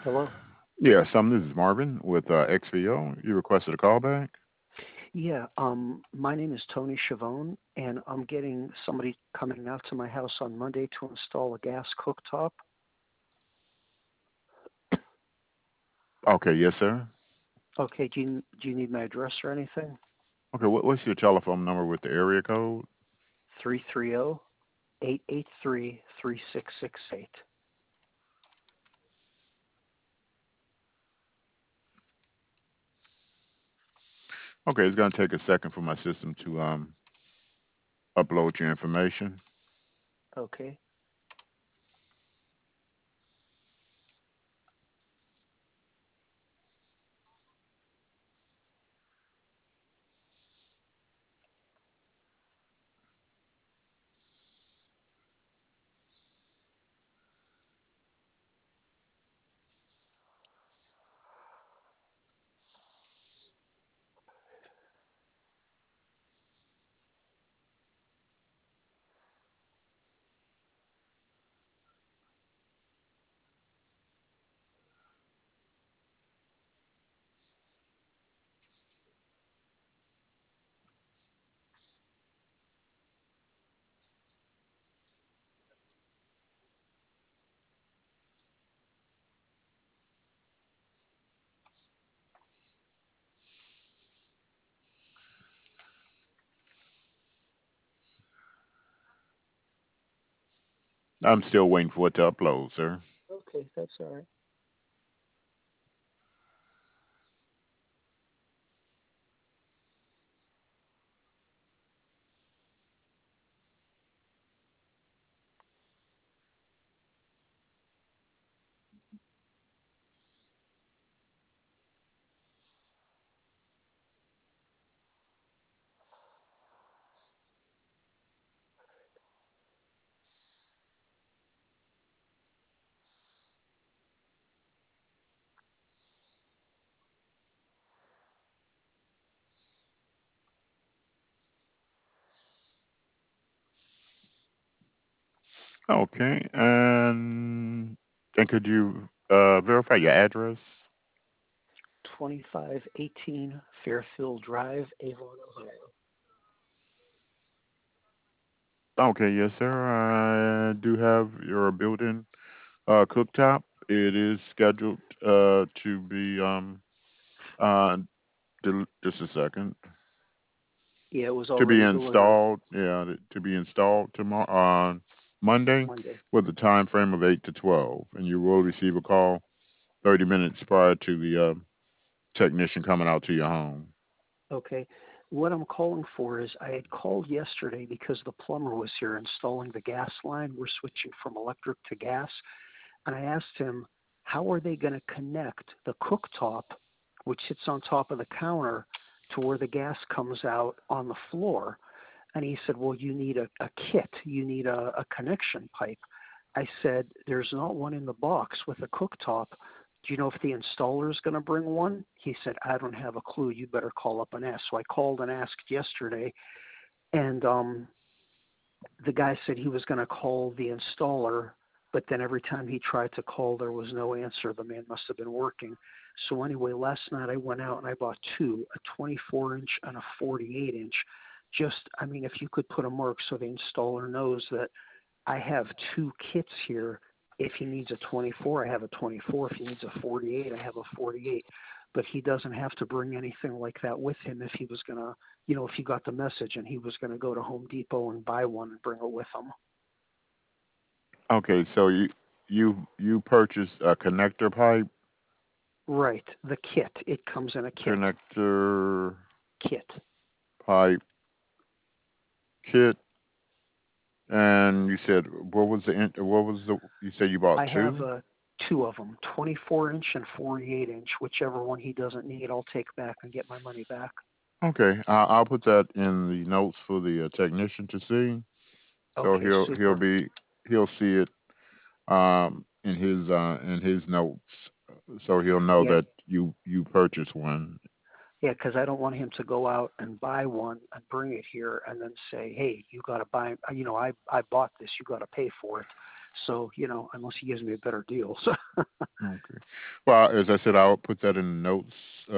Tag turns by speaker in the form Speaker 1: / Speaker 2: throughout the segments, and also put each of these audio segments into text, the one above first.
Speaker 1: Hello.
Speaker 2: Yes, this is Marvin with XVO. You requested a call back?
Speaker 1: Yeah, my name is Tony Chavone, and I'm getting somebody coming out to my house on Monday to install a gas cooktop.
Speaker 2: Okay, yes, sir.
Speaker 1: Okay, do you need my address or anything?
Speaker 2: Okay, what's your telephone number with the area code?
Speaker 1: 330-883-3668.
Speaker 2: Okay, it's going to take a second for my system to upload your information.
Speaker 1: Okay.
Speaker 2: I'm still waiting for it to upload, sir.
Speaker 1: Okay, that's all right.
Speaker 2: Okay, and could you verify your address?
Speaker 1: 2518 Fairfield Drive, Avon, Ohio.
Speaker 2: Okay, yes, sir. I do have your built-in cooktop. It is scheduled to be uh, just a second.
Speaker 1: Yeah, it was
Speaker 2: To be
Speaker 1: already delivered
Speaker 2: installed, yeah, to be installed tomorrow on Monday
Speaker 1: Monday.
Speaker 2: with a time frame of 8 to 12, and you will receive a call 30 minutes prior to the technician coming out to your home.
Speaker 1: Okay. What I'm calling for is I had called yesterday because the plumber was here installing the gas line. We're switching from electric to gas. And I asked him, how are they going to connect the cooktop, which sits on top of the counter, to where the gas comes out on the floor? And he said, well, you need a kit. You need a connection pipe. I said, there's not one in the box with a cooktop. Do you know if the installer is going to bring one? He said, I don't have a clue. You better call up and ask. So I called and asked yesterday, and the guy said he was going to call the installer, but then every time he tried to call, there was no answer. The man must have been working. So anyway, last night I went out and I bought two, a 24-inch and a 48-inch. Just, I mean, if you could put a mark so the installer knows that I have two kits here. If he needs a 24, I have a 24. If he needs a 48, I have a 48. But he doesn't have to bring anything like that with him if he was going to, if he got the message and he was going to go to Home Depot and buy one and bring it with him.
Speaker 2: Okay, so you purchased a connector pipe,
Speaker 1: Right. The kit. It comes in a kit.
Speaker 2: connector
Speaker 1: Kit.
Speaker 2: pipe kit, and you said you said you bought
Speaker 1: I have
Speaker 2: two?
Speaker 1: two of them, 24-inch and 48-inch. Whichever one he doesn't need, I'll take back and get my money back.
Speaker 2: Okay, I'll put that in the notes for the technician to see. So
Speaker 1: Okay,
Speaker 2: he'll
Speaker 1: super.
Speaker 2: be he'll see it in his notes, so he'll know
Speaker 1: Yeah,
Speaker 2: that you purchased one.
Speaker 1: yeah, because I don't want him to go out and buy one and bring it here and then say, hey, you got to buy, I bought this, you got to pay for it. So, unless he gives me a better deal. So,
Speaker 2: Okay. Well, as I said, I'll put that in the notes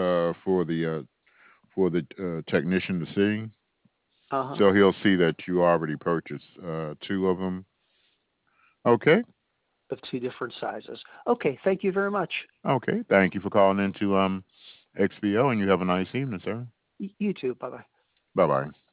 Speaker 2: for the technician to see,
Speaker 1: Uh-huh.
Speaker 2: so he'll see that you already purchased two of them. Okay.
Speaker 1: Of two different sizes. Okay, thank you very much.
Speaker 2: Okay. Thank you for calling into XBO, and you have a nice evening, sir.
Speaker 1: You too. Bye-bye.
Speaker 2: Bye bye.